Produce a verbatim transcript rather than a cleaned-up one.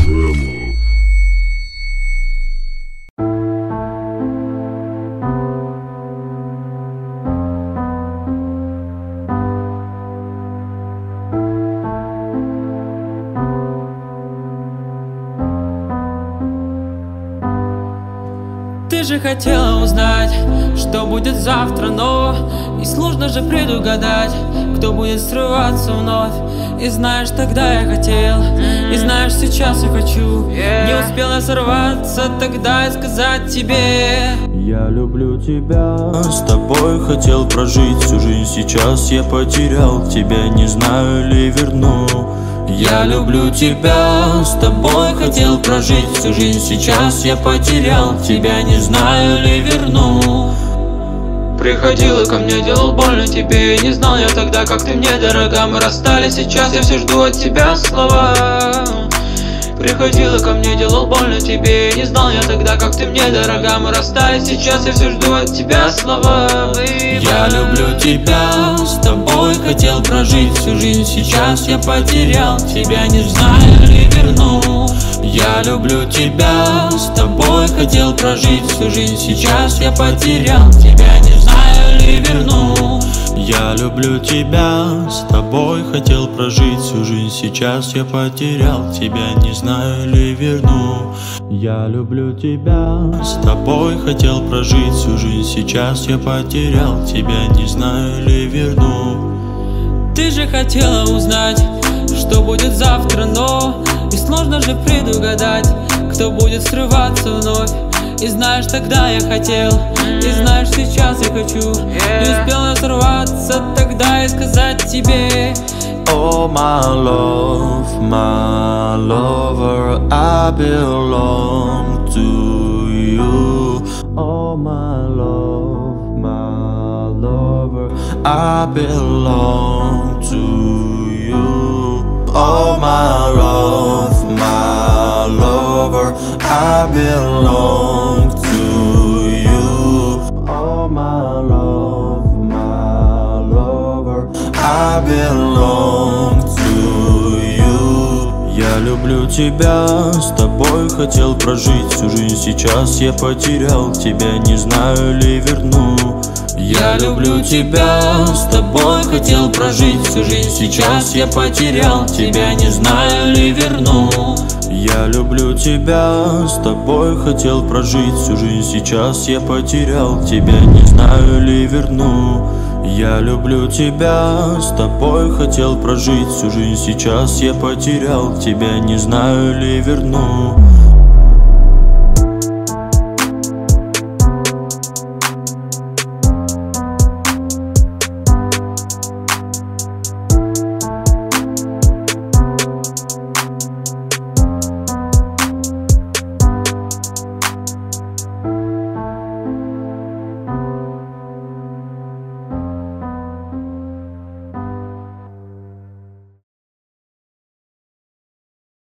Emo. Ты же хотела узнать, что будет завтра, но и сложно же предугадать, кто будет срываться вновь. И знаешь, тогда я хотел, и знаешь, сейчас я хочу. Не успела сорваться тогда и сказать тебе: я люблю тебя, с тобой хотел прожить всю жизнь. Сейчас я потерял тебя, не знаю ли верну. Я люблю тебя, с тобой хотел прожить всю жизнь. Сейчас я потерял тебя, не знаю ли верну. Приходила ко мне, делал больно тебе. Не знал я тогда, как ты мне дорога. Мы расстались, сейчас я все жду от тебя слова. Приходила ко мне, делал больно тебе. Не знал я тогда, как ты мне дорога. Мы расстались, сейчас я все жду от тебя слова. Я люблю тебя, с тобой хотел прожить всю жизнь. Сейчас я потерял тебя, не знаю ли верну. Я люблю тебя, с тобой хотел прожить всю жизнь. Сейчас я потерял тебя, не знаю ли верну. Я люблю тебя, с тобой хотел прожить всю жизнь. Сейчас я потерял тебя, не знаю ли верну. Я люблю тебя, с тобой хотел прожить всю жизнь. Сейчас я потерял тебя, не знаю ли верну. Ты же хотела узнать, что будет завтра, но и сложно же предугадать, кто будет срываться вновь. И знаешь, тогда я хотел, и знаешь, сейчас я хочу. Не успела сорваться тогда и сказать тебе: oh my love, my lover, I belong to you. Oh my love, my lover, I belong to you. Oh my love, my lover, I belong to you. Oh my love, my lover, I belong to you. Я люблю тебя, с тобой хотел прожить всю жизнь. Сейчас я потерял тебя, не знаю ли верну. Я люблю тебя, с тобой хотел прожить всю жизнь. Сейчас я потерял тебя, не знаю ли верну. Я люблю тебя, с тобой хотел прожить всю жизнь. Сейчас я потерял тебя, не знаю ли верну. Я люблю тебя, с тобой хотел прожить всю жизнь. Сейчас я потерял тебя, не знаю ли верну.